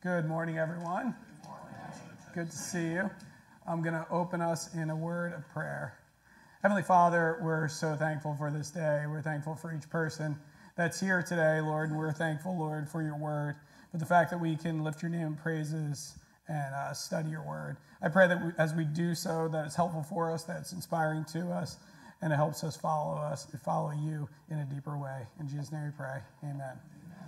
Good morning, everyone. Good to see you. I'm going to open us in a word of prayer. Heavenly Father, we're so thankful for this day. We're thankful for each person that's here today, Lord, and we're thankful, Lord, for your word, for the fact that we can lift your name in praises and study your word. I pray that as we do so, that it's helpful for us, that it's inspiring to us, and it helps us follow you in a deeper way. In Jesus' name we pray. Amen.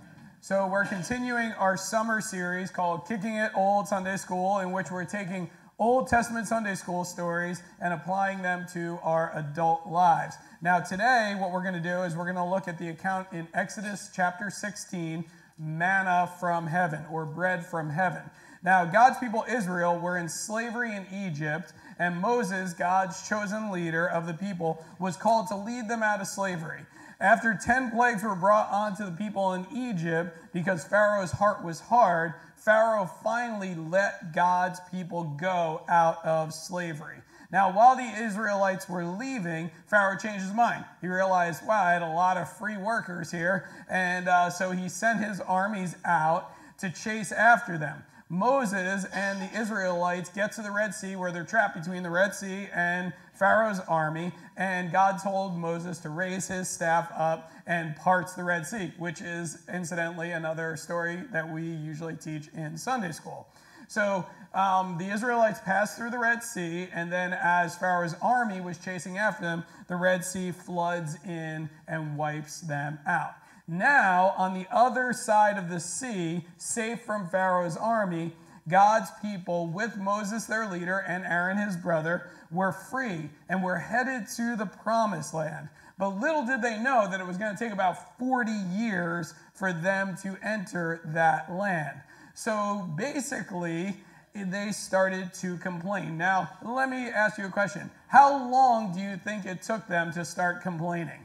So we're continuing our summer series called Kicking It Old Sunday School, in which we're taking Old Testament Sunday School stories and applying them to our adult lives. Now today, what we're going to do is we're going to look at the account in Exodus chapter 16, manna from heaven, or bread from heaven. Now, God's people Israel were in slavery in Egypt, and Moses, God's chosen leader of the people, was called to lead them out of slavery. After 10 plagues were brought onto the people in Egypt because Pharaoh's heart was hard, Pharaoh finally let God's people go out of slavery. Now, while the Israelites were leaving, Pharaoh changed his mind. He realized, wow, I had a lot of free workers here, and so he sent his armies out to chase after them. Moses and the Israelites get to the Red Sea, where they're trapped between the Red Sea and Pharaoh's army, and God told Moses to raise his staff up and parts the Red Sea, which is incidentally another story that we usually teach in Sunday school. So the Israelites passed through the Red Sea, and then as Pharaoh's army was chasing after them, the Red Sea floods in and wipes them out. Now, on the other side of the sea, safe from Pharaoh's army, God's people, with Moses their leader and Aaron his brother, were free and were headed to the promised land. But little did they know that it was going to take about 40 years for them to enter that land. So basically, they started to complain. Now, let me ask you a question. How long do you think it took them to start complaining?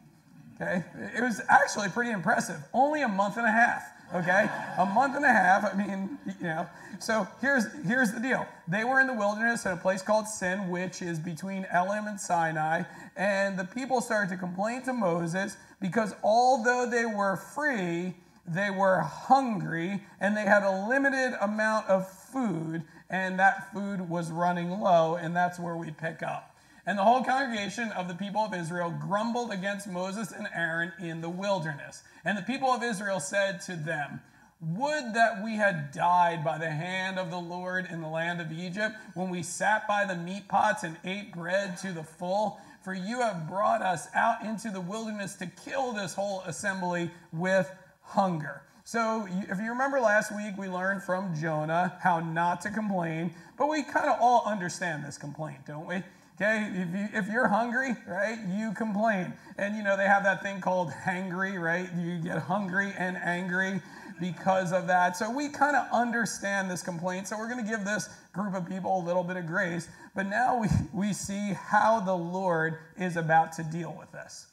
Okay, it was actually pretty impressive. Only a month and a half. Okay, a month and a half. I mean, you know. So here's the deal. They were in the wilderness at a place called Sin, which is between Elim and Sinai, and the people started to complain to Moses because although they were free, they were hungry and they had a limited amount of food, and that food was running low, and that's where we pick up. And the whole congregation of the people of Israel grumbled against Moses and Aaron in the wilderness. And the people of Israel said to them, "Would that we had died by the hand of the Lord in the land of Egypt, when we sat by the meat pots and ate bread to the full. For you have brought us out into the wilderness to kill this whole assembly with hunger." So if you remember last week, we learned from Jonah how not to complain. But we kind of all understand this complaint, don't we? Okay, if you're hungry, right, you complain. And, you know, they have that thing called hangry, right? You get hungry and angry because of that. So we kind of understand this complaint. So we're going to give this group of people a little bit of grace. But now we see how the Lord is about to deal with this.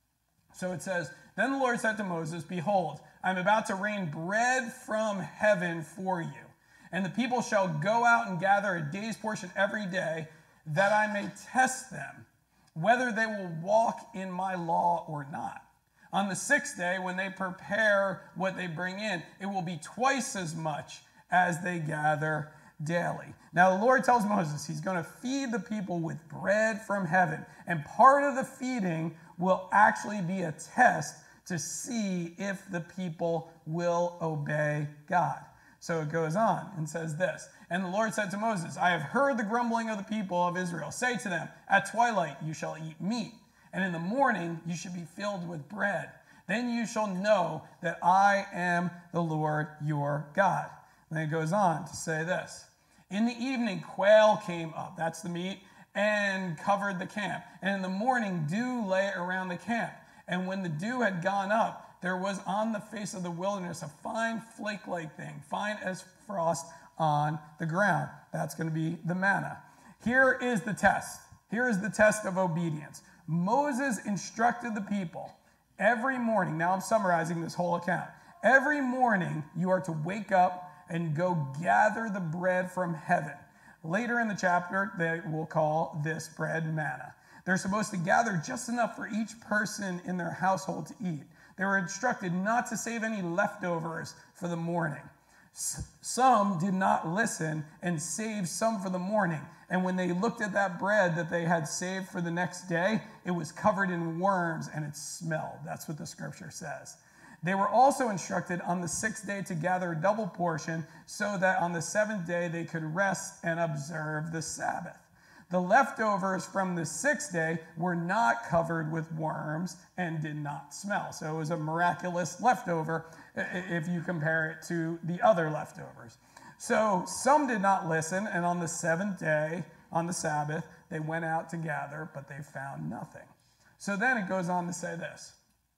So it says, "Then the Lord said to Moses, 'Behold, I'm about to rain bread from heaven for you. And the people shall go out and gather a day's portion every day, that I may test them, whether they will walk in my law or not. On the 6th day, when they prepare what they bring in, it will be twice as much as they gather daily.'" Now the Lord tells Moses he's going to feed the people with bread from heaven. And part of the feeding will actually be a test to see if the people will obey God. So it goes on and says this, "And the Lord said to Moses, I have heard the grumbling of the people of Israel. Say to them, at twilight you shall eat meat, and in the morning you should be filled with bread. Then you shall know that I am the Lord your God." And then it goes on to say this, "In the evening quail came up," that's the meat, "and covered the camp. And in the morning dew lay around the camp. And when the dew had gone up, there was on the face of the wilderness a fine flake-like thing, fine as frost on the ground." That's going to be the manna. Here is the test. Here is the test of obedience. Moses instructed the people every morning. Now I'm summarizing this whole account. Every morning you are to wake up and go gather the bread from heaven. Later in the chapter, they will call this bread manna. They're supposed to gather just enough for each person in their household to eat. They were instructed not to save any leftovers for the morning. Some did not listen and saved some for the morning. And when they looked at that bread that they had saved for the next day, it was covered in worms and it smelled. That's what the scripture says. They were also instructed on the sixth day to gather a double portion so that on the seventh day they could rest and observe the Sabbath. The leftovers from the sixth day were not covered with worms and did not smell. So it was a miraculous leftover if you compare it to the other leftovers. So some did not listen, and on the seventh day, on the Sabbath, they went out to gather, but they found nothing. So then it goes on to say this.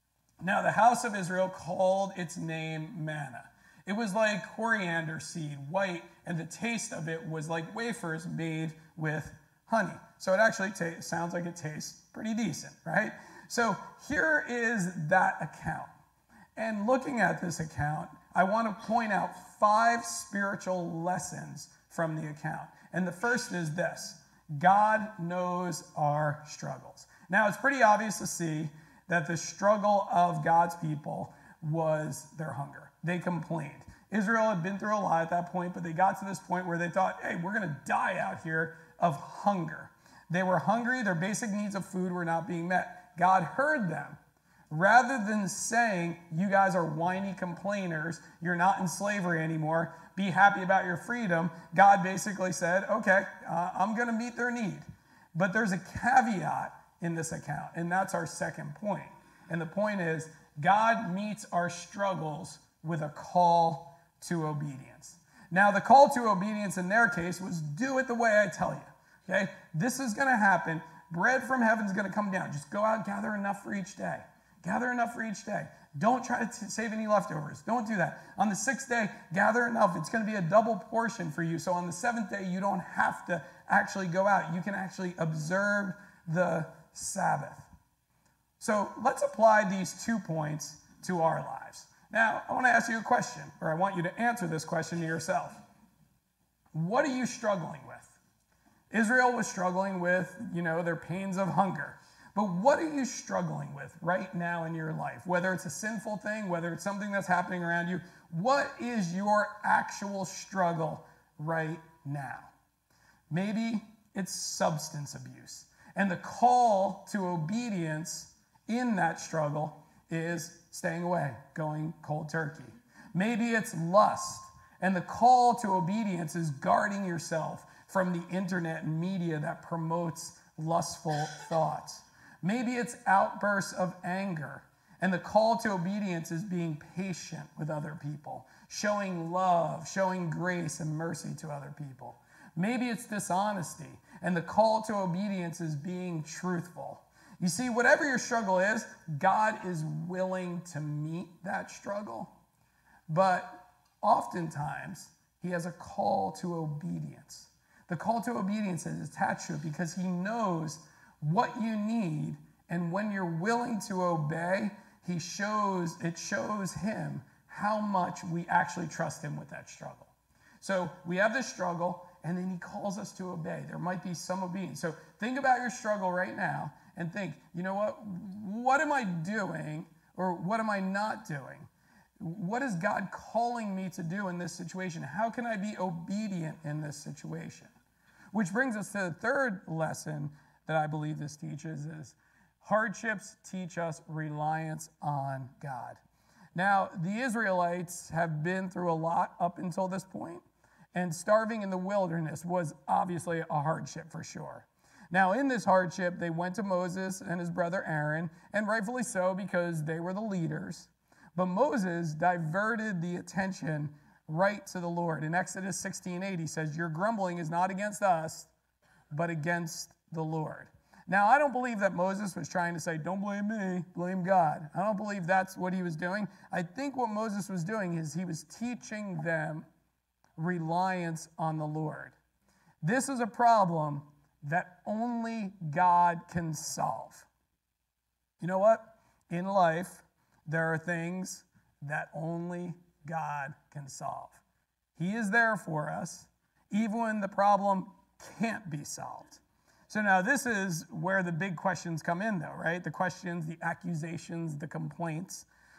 Now the house of Israel called its name manna. It was like coriander seed, white, and the taste of it was like wafers made with honey. So it actually sounds like it tastes pretty decent, right? So here is that account. And looking at this account, I want to point out 5 spiritual lessons from the account. And the first is this: God knows our struggles. Now, it's pretty obvious to see that the struggle of God's people was their hunger. They complained. Israel had been through a lot at that point, but they got to this point where they thought, hey, we're going to die out here of hunger. They were hungry. Their basic needs of food were not being met. God heard them. Rather than saying, you guys are whiny complainers, you're not in slavery anymore, be happy about your freedom, God basically said, okay, I'm going to meet their need. But there's a caveat in this account, and that's our second point. And the point is, God meets our struggles with a call to obedience. Now, the call to obedience in their case was do it the way I tell you. Okay? This is going to happen. Bread from heaven is going to come down. Just go out and gather enough for each day. Gather enough for each day. Don't try to save any leftovers. Don't do that. On the sixth day, gather enough. It's going to be a double portion for you. So on the seventh day, you don't have to actually go out. You can actually observe the Sabbath. So let's apply these 2 points to our lives. Now, I want to ask you a question, or I want you to answer this question to yourself. What are you struggling with? Israel was struggling with, their pains of hunger. But what are you struggling with right now in your life? Whether it's a sinful thing, whether it's something that's happening around you, what is your actual struggle right now? Maybe it's substance abuse. And the call to obedience in that struggle is staying away, going cold turkey. Maybe it's lust. And the call to obedience is guarding yourself from the internet and media that promotes lustful thoughts. Maybe it's outbursts of anger. And the call to obedience is being patient with other people, showing love, showing grace and mercy to other people. Maybe it's dishonesty. And the call to obedience is being truthful. You see, whatever your struggle is, God is willing to meet that struggle. But oftentimes, he has a call to obedience. The call to obedience is attached to it because he knows what you need, and when you're willing to obey, it shows him how much we actually trust him with that struggle. So we have this struggle, and then he calls us to obey. There might be some obedience. So think about your struggle right now and think, you know what? What am I doing, or what am I not doing? What is God calling me to do in this situation? How can I be obedient in this situation? Which brings us to the third lesson that I believe this teaches is hardships teach us reliance on God. Now, the Israelites have been through a lot up until this point, and starving in the wilderness was obviously a hardship for sure. Now, in this hardship, they went to Moses and his brother Aaron, and rightfully so because they were the leaders. But Moses diverted the attention right to the Lord. In Exodus 16:8, he says, your grumbling is not against us, but against the Lord. Now, I don't believe that Moses was trying to say, don't blame me, blame God. I don't believe that's what he was doing. I think what Moses was doing is he was teaching them reliance on the Lord. This is a problem that only God can solve. You know what? In life, there are things that only God can solve. He is there for us, even when the problem can't be solved. So now this is where the big questions come in, though, right? The questions, the accusations, the complaints.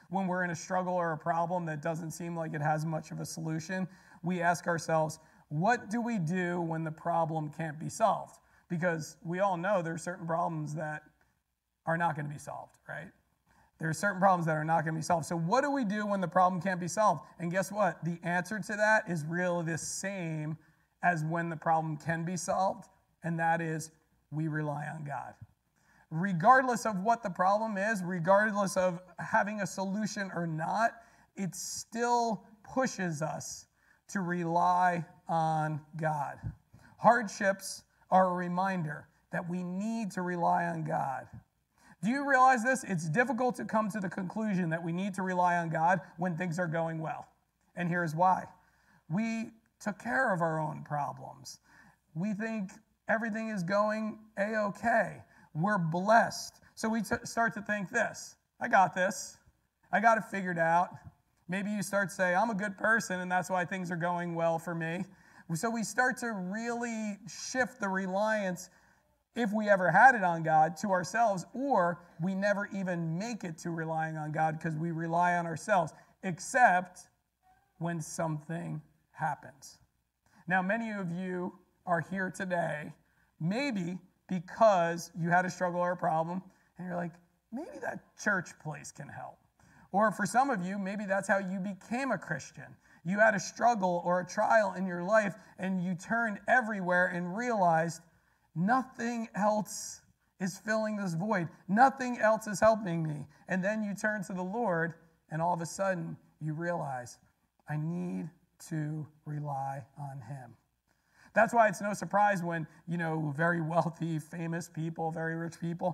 When we're in a struggle or a problem that doesn't seem like it has much of a solution, we ask ourselves, what do we do when the problem can't be solved? Because we all know there are certain problems that are not going to be solved, right? There are certain problems that are not going to be solved. So what do we do when the problem can't be solved? And guess what? The answer to that is really the same as when the problem can be solved, and that is we rely on God. Regardless of what the problem is, regardless of having a solution or not, it still pushes us to rely on God. Hardships are a reminder that we need to rely on God. Do you realize this? It's difficult to come to the conclusion that we need to rely on God when things are going well. And here's why. We took care of our own problems. We think everything is going A-okay. We're blessed. So we start to think this. I got this. I got it figured out. Maybe you start to say, I'm a good person, and that's why things are going well for me. So we start to really shift the reliance, if we ever had it on God, to ourselves, or we never even make it to relying on God because we rely on ourselves, except when something happens. Now, many of you are here today, maybe because you had a struggle or a problem, and you're like, maybe that church place can help. Or for some of you, maybe that's how you became a Christian. You had a struggle or a trial in your life, and you turned everywhere and realized nothing else is filling this void. Nothing else is helping me. And then you turn to the Lord, and all of a sudden, you realize, I need to rely on Him. That's why it's no surprise when, very wealthy, famous people, very rich people,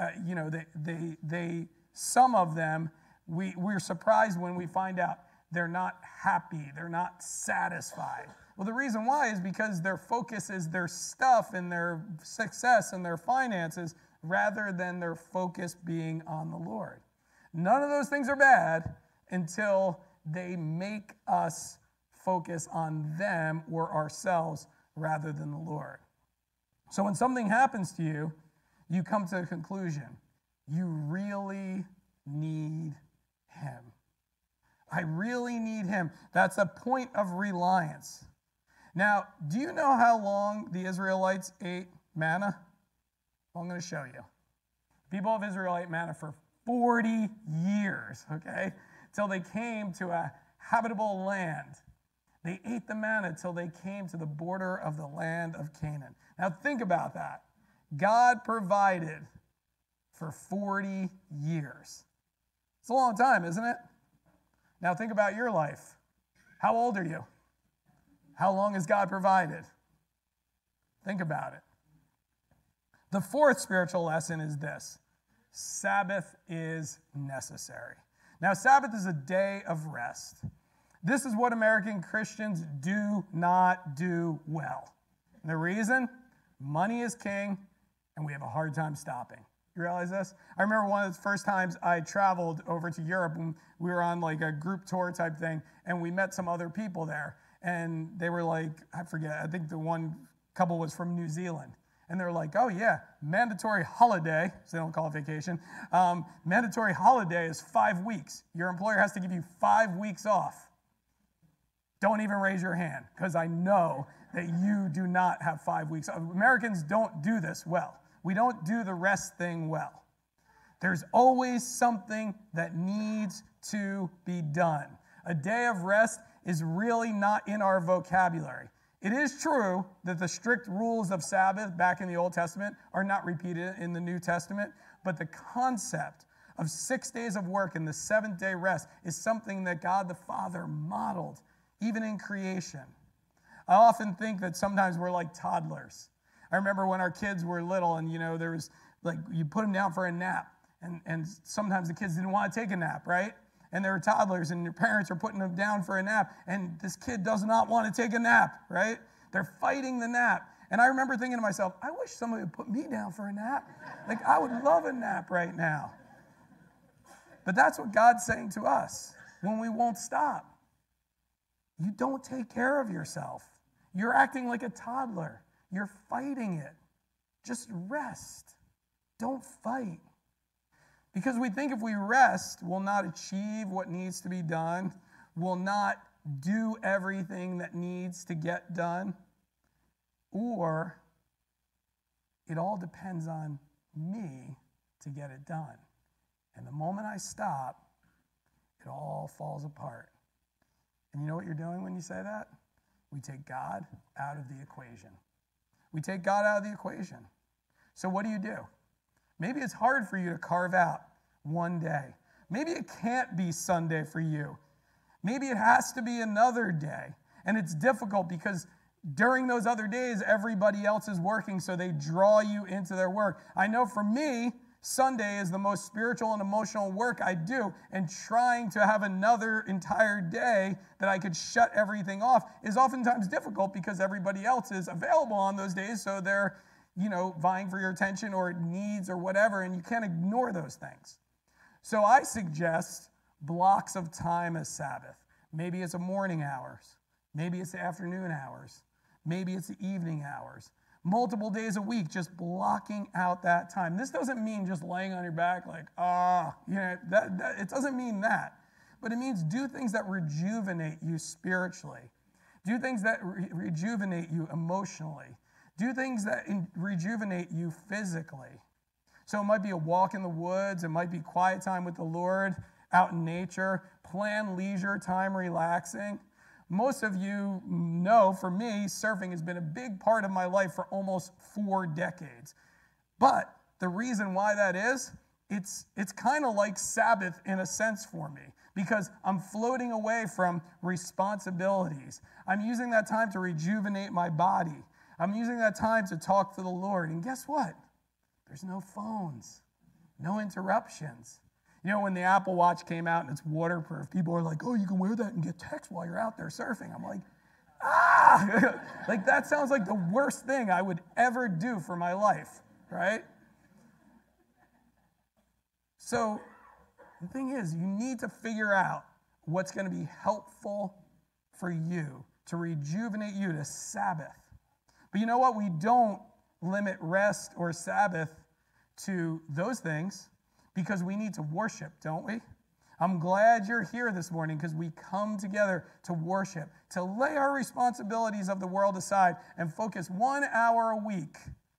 some of them, we're surprised when we find out they're not happy, they're not satisfied. Well, the reason why is because their focus is their stuff and their success and their finances rather than their focus being on the Lord. None of those things are bad until they make us focus on them or ourselves rather than the Lord. So when something happens to you, you come to a conclusion. You really need Him. I really need Him. That's a point of reliance. Now, do you know how long the Israelites ate manna? Well, I'm going to show you. People of Israel ate manna for 40 years, okay, till they came to a habitable land. They ate the manna till they came to the border of the land of Canaan. Now, think about that. God provided for 40 years. It's a long time, isn't it? Now, think about your life. How old are you? How long has God provided? Think about it. The fourth spiritual lesson is this: Sabbath is necessary. Now, Sabbath is a day of rest. This is what American Christians do not do well. And the reason? Money is king, and we have a hard time stopping. You realize this? I remember one of the first times I traveled over to Europe, and we were on like a group tour type thing, and we met some other people there. And they were like, I forget, I think the one couple was from New Zealand. And they're like, oh yeah, mandatory holiday, so they don't call it vacation, mandatory holiday is 5 weeks. Your employer has to give you 5 weeks off. Don't even raise your hand, because I know that you do not have 5 weeks. Americans don't do this well. We don't do the rest thing well. There's always something that needs to be done. A day of rest is really not in our vocabulary. It is true that the strict rules of Sabbath back in the Old Testament are not repeated in the New Testament, but the concept of 6 days of work and the seventh-day rest is something that God the Father modeled, even in creation. I often think that sometimes we're like toddlers. I remember when our kids were little and, there was like, you put them down for a nap, and sometimes the kids didn't want to take a nap, right? And they were toddlers, and your parents are putting them down for a nap, and this kid does not want to take a nap, right? They're fighting the nap. And I remember thinking to myself, I wish somebody would put me down for a nap. Like, I would love a nap right now. But that's what God's saying to us when we won't stop. You don't take care of yourself. You're acting like a toddler. You're fighting it. Just rest. Don't fight. Because we think if we rest, we'll not achieve what needs to be done, we'll not do everything that needs to get done, or it all depends on me to get it done. And the moment I stop, it all falls apart. And you know what you're doing when you say that? We take God out of the equation. We take God out of the equation. So what do? Maybe it's hard for you to carve out one day. Maybe it can't be Sunday for you. Maybe it has to be another day. And it's difficult because during those other days, everybody else is working, so they draw you into their work. I know for me, Sunday is the most spiritual and emotional work I do, and trying to have another entire day that I could shut everything off is oftentimes difficult because everybody else is available on those days, so they're, vying for your attention or needs or whatever, and you can't ignore those things. So I suggest blocks of time as Sabbath. Maybe it's the morning hours. Maybe it's the afternoon hours. Maybe it's the evening hours. Multiple days a week, just blocking out that time. This doesn't mean just laying on your back like, it doesn't mean that. But it means do things that rejuvenate you spiritually. Do things that rejuvenate you emotionally. Do things that rejuvenate you physically. So it might be a walk in the woods. It might be quiet time with the Lord, out in nature. Plan leisure time relaxing. Most of you know, for me, surfing has been a big part of my life for almost 4 decades. But the reason why that is, it's kind of like Sabbath in a sense for me, because I'm floating away from responsibilities. I'm using that time to rejuvenate my body. I'm using that time to talk to the Lord. And guess what? There's no phones, no interruptions. When the Apple Watch came out and it's waterproof, people are like, oh, you can wear that and get text while you're out there surfing. I'm like, like that sounds like the worst thing I would ever do for my life, right? So the thing is, you need to figure out what's going to be helpful for you, to rejuvenate you, to Sabbath. But you know what? We don't limit rest or Sabbath to those things, because we need to worship, don't we? I'm glad you're here this morning because we come together to worship, to lay our responsibilities of the world aside and focus 1 hour a week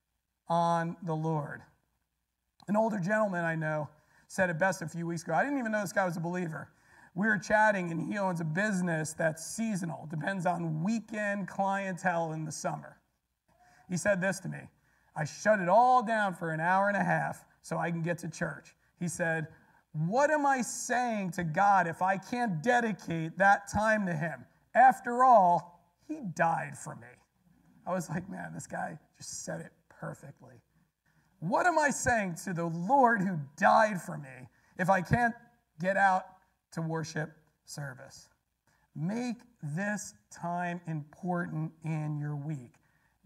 on the Lord. An older gentleman I know said it best a few weeks ago. I didn't even know this guy was a believer. We were chatting, and he owns a business that's seasonal, depends on weekend clientele in the summer. He said this to me: I shut it all down for an hour and a half so I can get to church. He said, what am I saying to God if I can't dedicate that time to him? After all, he died for me. I was like, man, this guy just said it perfectly. What am I saying to the Lord who died for me if I can't get out to worship service? Make this time important in your week.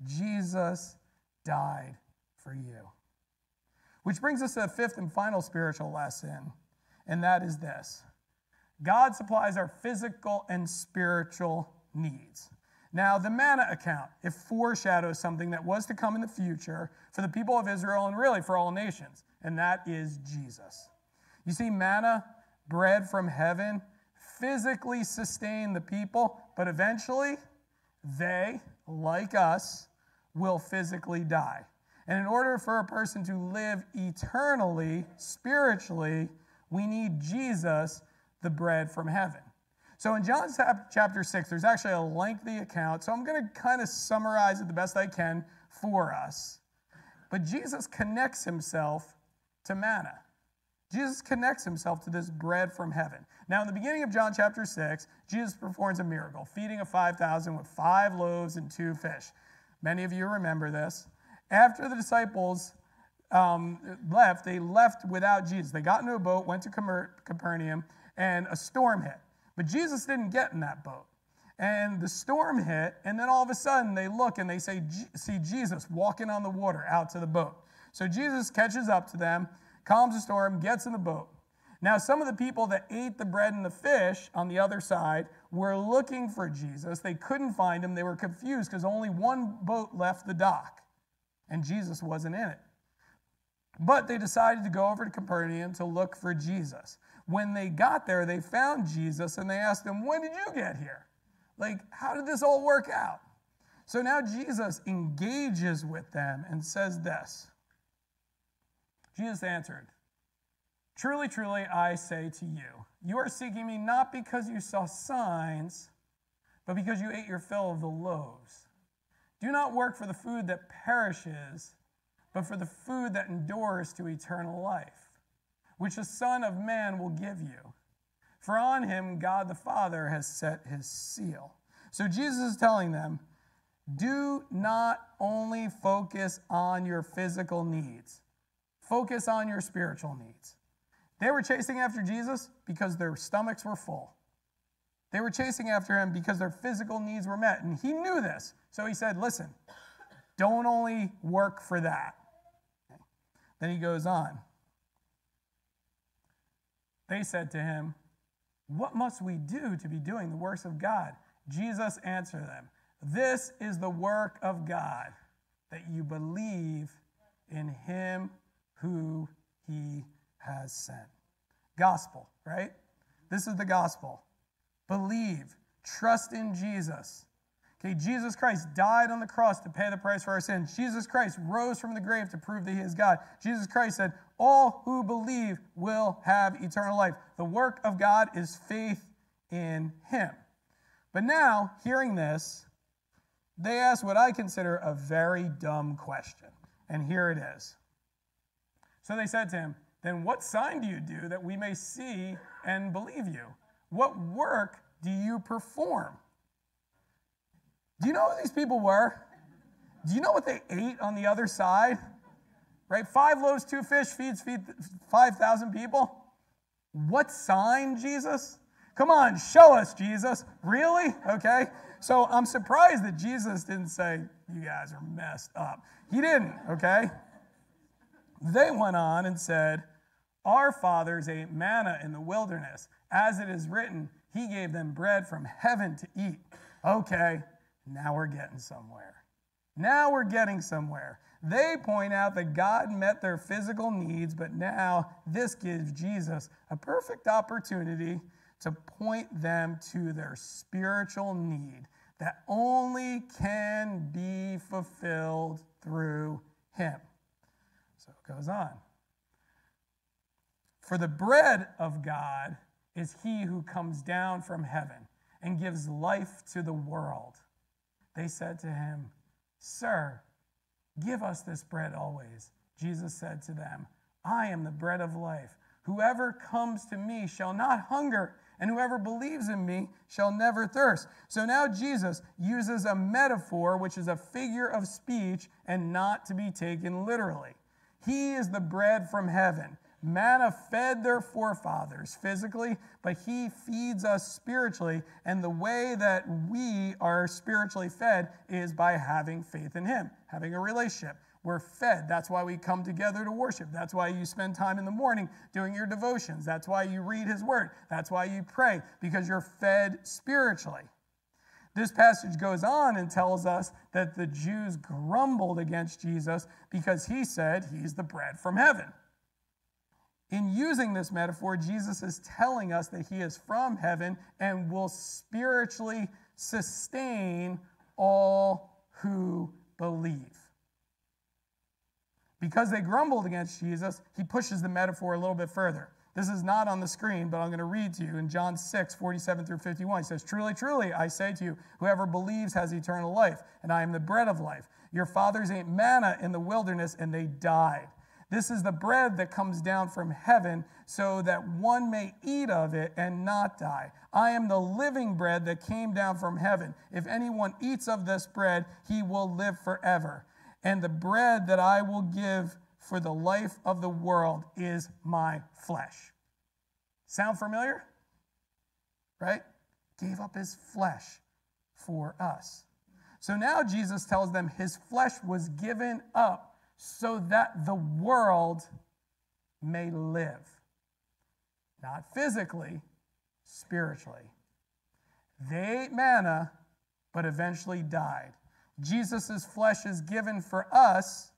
Jesus died for you. Which brings us to the 5th and final spiritual lesson, and that is this: God supplies our physical and spiritual needs. Now, the manna account, it foreshadows something that was to come in the future for the people of Israel and really for all nations, and that is Jesus. You see, manna, bread from heaven, physically sustained the people, but eventually they, like us, will physically die. And in order for a person to live eternally, spiritually, we need Jesus, the bread from heaven. So in John chapter 6, there's actually a lengthy account, so I'm going to kind of summarize it the best I can for us. But Jesus connects himself to manna. Jesus connects himself to this bread from heaven. Now, in the beginning of John chapter 6, Jesus performs a miracle, feeding of 5,000 with 5 loaves and 2 fish. Many of you remember this. After the disciples left, they left without Jesus. They got into a boat, went to Capernaum, and a storm hit. But Jesus didn't get in that boat. And the storm hit, and then all of a sudden they look and they see Jesus walking on the water out to the boat. So Jesus catches up to them, calms the storm, gets in the boat. Now, some of the people that ate the bread and the fish on the other side were looking for Jesus. They couldn't find him. They were confused because only one boat left the dock, and Jesus wasn't in it. But they decided to go over to Capernaum to look for Jesus. When they got there, they found Jesus and they asked him, "When did you get here? Like, how did this all work out?" So now Jesus engages with them and says this. Jesus answered, "Truly, truly, I say to you, you are seeking me not because you saw signs, but because you ate your fill of the loaves. Do not work for the food that perishes, but for the food that endures to eternal life, which the Son of Man will give you. For on him God the Father has set his seal." So Jesus is telling them, do not only focus on your physical needs. Focus on your spiritual needs. They were chasing after Jesus because their stomachs were full. They were chasing after him because their physical needs were met. And he knew this. So he said, listen, don't only work for that. Then he goes on. They said to him, "What must we do to be doing the works of God?" Jesus answered them, "This is the work of God, that you believe in him who he has sent." Gospel, right? This is the gospel. Believe, trust in Jesus. Okay, Jesus Christ died on the cross to pay the price for our sins. Jesus Christ rose from the grave to prove that he is God. Jesus Christ said, all who believe will have eternal life. The work of God is faith in him. But now, hearing this, they ask what I consider a very dumb question. And here it is. So they said to him, "Then what sign do you do that we may see and believe you? What work do you perform?" Do you know who these people were? Do you know what they ate on the other side? Right? 5 loaves, 2 fish feed 5,000 people. What sign, Jesus? Come on, show us, Jesus. Really? Okay. So I'm surprised that Jesus didn't say, "You guys are messed up." He didn't, okay? They went on and said, "Our fathers ate manna in the wilderness. As it is written, he gave them bread from heaven to eat." Okay, now we're getting somewhere. Now we're getting somewhere. They point out that God met their physical needs, but now this gives Jesus a perfect opportunity to point them to their spiritual need that only can be fulfilled through him. So it goes on. "For the bread of God is he who comes down from heaven and gives life to the world." They said to him, "Sir, give us this bread always." Jesus said to them, "I am the bread of life. Whoever comes to me shall not hunger, and whoever believes in me shall never thirst." So now Jesus uses a metaphor, which is a figure of speech and not to be taken literally. He is the bread from heaven. Manna fed their forefathers physically, but he feeds us spiritually. And the way that we are spiritually fed is by having faith in him, having a relationship. We're fed. That's why we come together to worship. That's why you spend time in the morning doing your devotions. That's why you read his word. That's why you pray, because you're fed spiritually. This passage goes on and tells us that the Jews grumbled against Jesus because he said he's the bread from heaven. In using this metaphor, Jesus is telling us that he is from heaven and will spiritually sustain all who believe. Because they grumbled against Jesus, he pushes the metaphor a little bit further. This is not on the screen, but I'm going to read to you in John 6, 47 through 51. He says, "Truly, truly, I say to you, whoever believes has eternal life, and I am the bread of life. Your fathers ate manna in the wilderness, and they died. This is the bread that comes down from heaven, so that one may eat of it and not die. I am the living bread that came down from heaven. If anyone eats of this bread, he will live forever. And the bread that I will give for the life of the world is my flesh." Sound familiar? Right? Gave up his flesh for us. So now Jesus tells them his flesh was given up so that the world may live. Not physically, spiritually. They ate manna, but eventually died. Jesus' flesh is given for us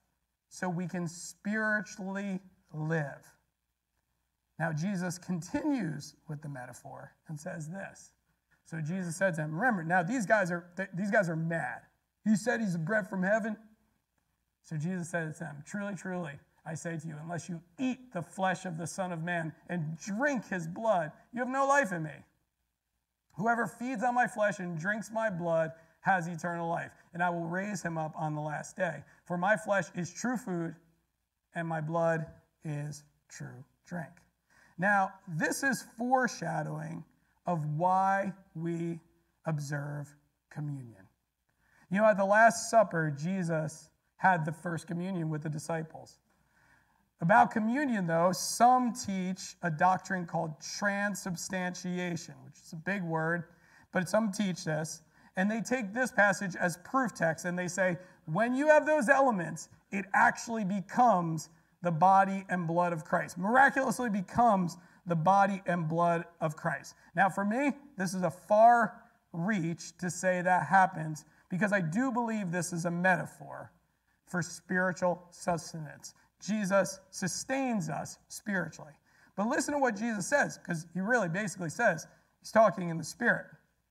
so we can spiritually live. Now, Jesus continues with the metaphor and says this. So Jesus said to him, remember, now these guys are mad. He said he's the bread from heaven. So Jesus said to them, truly, truly, I say to you, unless you eat the flesh of the Son of Man and drink his blood, you have no life in me. Whoever feeds on my flesh and drinks my blood has eternal life, and I will raise him up on the last day. For my flesh is true food, and my blood is true drink. Now, this is foreshadowing of why we observe communion. You know, at the Last Supper, Jesus had the first communion with the disciples. About communion, though, some teach a doctrine called transubstantiation, which is a big word, but some teach this. And they take this passage as proof text, and they say, when you have those elements, it actually becomes the body and blood of Christ. Miraculously becomes the body and blood of Christ. Now, for me, this is a far reach to say that happens, because I do believe this is a metaphor for spiritual sustenance. Jesus sustains us spiritually. But listen to what Jesus says, because he really basically says, he's talking in the Spirit.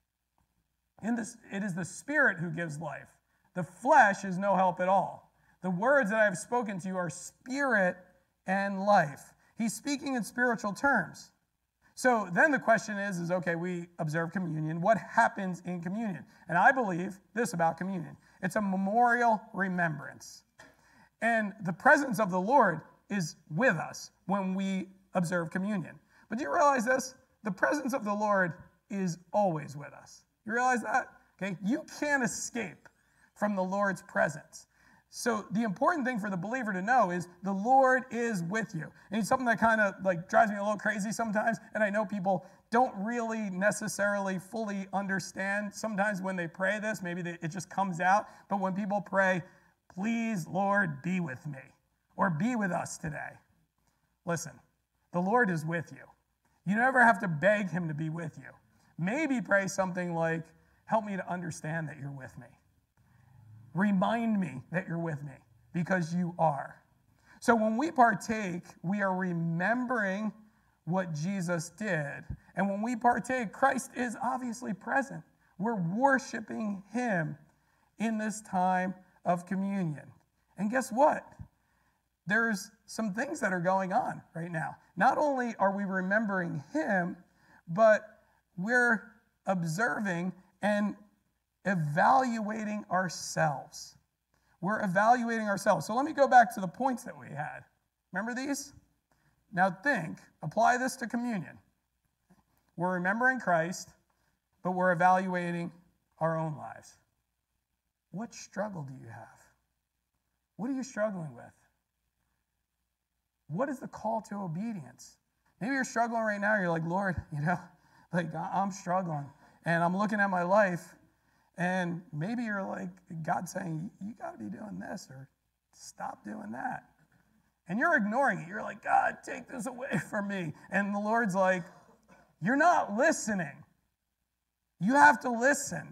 It is the Spirit who gives life. The flesh is no help at all. The words that I have spoken to you are spirit and life. He's speaking in spiritual terms. So then the question is okay, we observe communion. What happens in communion? And I believe this about communion. It's a memorial remembrance. And the presence of the Lord is with us when we observe communion. But do you realize this? The presence of the Lord is always with us. You realize that? Okay, you can't escape from the Lord's presence. So the important thing for the believer to know is the Lord is with you. And it's something that kind of like drives me a little crazy sometimes, and I know people don't really necessarily fully understand. Sometimes when they pray this, maybe it just comes out. But when people pray, please, Lord, be with me, or be with us today. Listen, the Lord is with you. You never have to beg him to be with you. Maybe pray something like, help me to understand that you're with me. Remind me that you're with me, because you are. So when we partake, we are remembering what Jesus did. And when we partake, Christ is obviously present. We're worshiping him in this time of communion. And guess what? There's some things that are going on right now. Not only are we remembering him, but we're observing and evaluating ourselves. We're evaluating ourselves. So let me go back to the points that we had. Remember these? Now think, apply this to communion. We're remembering Christ, but we're evaluating our own lives. What struggle do you have? What are you struggling with? What is the call to obedience? Maybe you're struggling right now. You're like, Lord, I'm struggling. And I'm looking at my life. And maybe you're like, God saying, you got to be doing this or stop doing that. And you're ignoring it. You're like, God, take this away from me. And the Lord's like, you're not listening. You have to listen.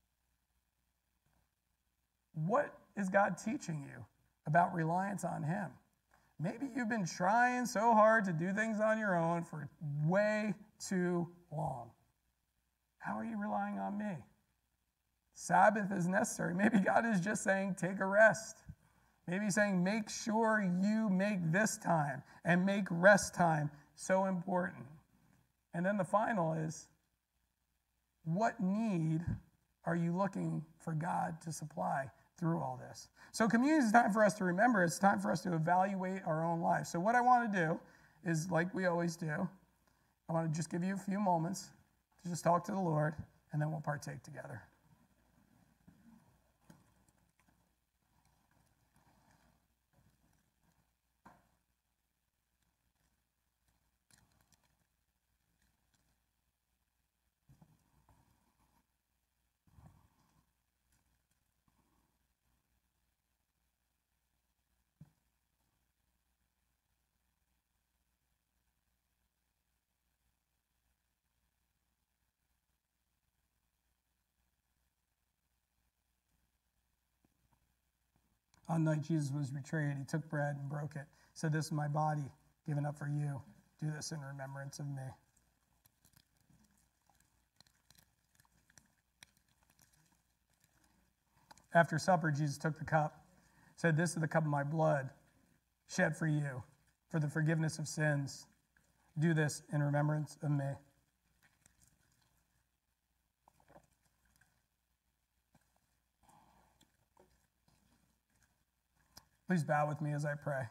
What is God teaching you about reliance on him? Maybe you've been trying so hard to do things on your own for way too long. How are you relying on me? Sabbath is necessary. Maybe God is just saying, take a rest. Maybe he's saying, make sure you make this time and make rest time so important. And then the final is, what need are you looking for God to supply through all this? So communion is time for us to remember. It's time for us to evaluate our own lives. So what I want to do is, like we always do, I want to just give you a few moments to just talk to the Lord, and then we'll partake together. On the night Jesus was betrayed, he took bread and broke it. He said, "This is my body given up for you. Do this in remembrance of me." After supper, Jesus took the cup, said, "This is the cup of my blood, shed for you, for the forgiveness of sins. Do this in remembrance of me." Please bow with me as I pray.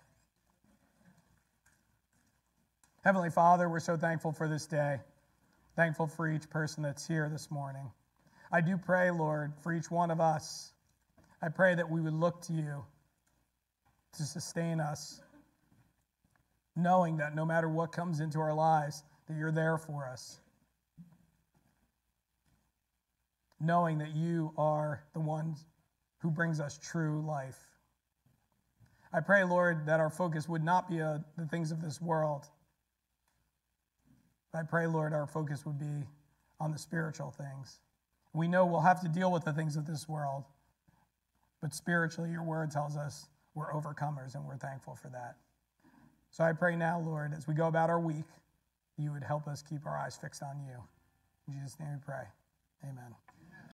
Heavenly Father, we're so thankful for this day, thankful for each person that's here this morning. I do pray, Lord, for each one of us. I pray that we would look to you to sustain us, knowing that no matter what comes into our lives, that you're there for us. Knowing that you are the one who brings us true life. I pray, Lord, that our focus would not be the things of this world. I pray, Lord, our focus would be on the spiritual things. We know we'll have to deal with the things of this world, but spiritually, your word tells us we're overcomers, and we're thankful for that. So I pray now, Lord, as we go about our week, you would help us keep our eyes fixed on you. In Jesus' name we pray. Amen.